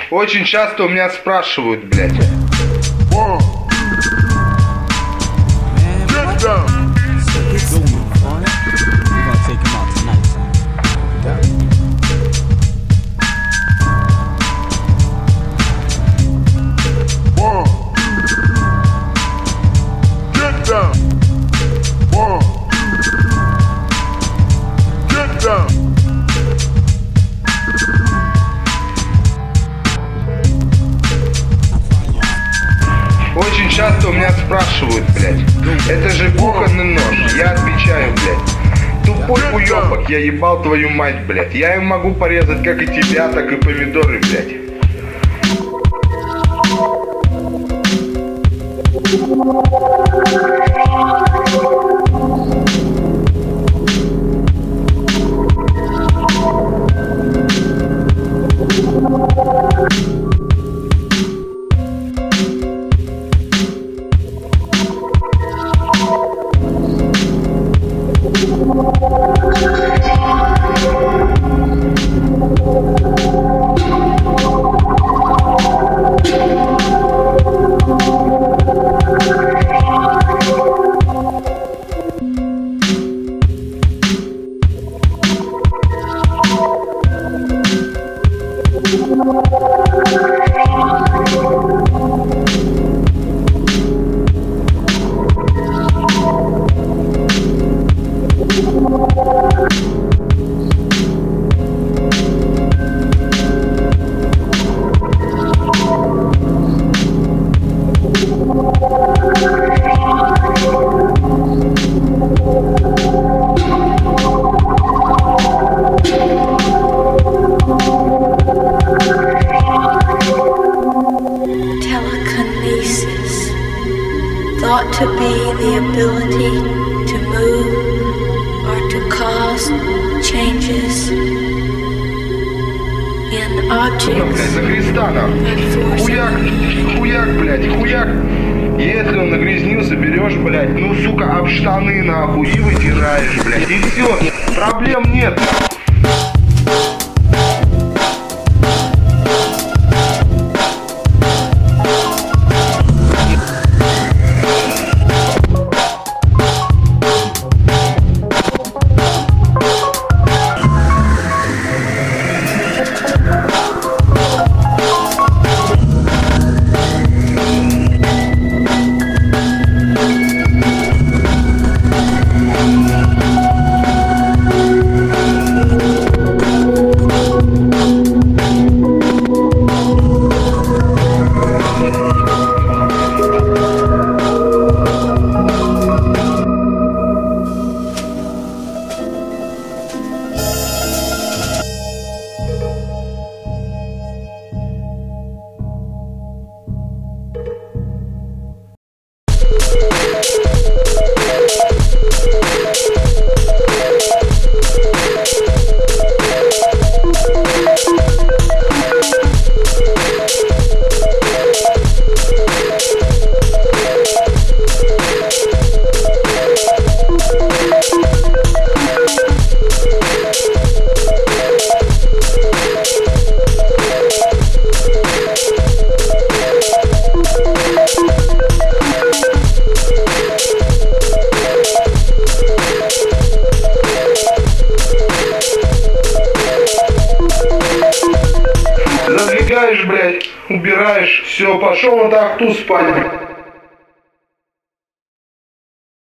Очень часто у меня спрашивают, блядь. Очень часто у меня спрашивают, блядь, это же кухонный нож. Я отвечаю, блядь, тупой уёбок, я ебал твою мать, блядь. Я им могу порезать как и тебя, так и помидоры, блядь. Telekinesis, thought to be the ability to move or to cause changes in objects За Христа, нахуй. by force Хуяк, хуяк, блядь, хуяк. Если он нагрязнился, берешь, блядь, ну, сука, об штаны, нахуй, и вытираешь, блядь, и все, проблем нет. Задвигаешь, блядь, убираешь, все, пошел на тахту спать.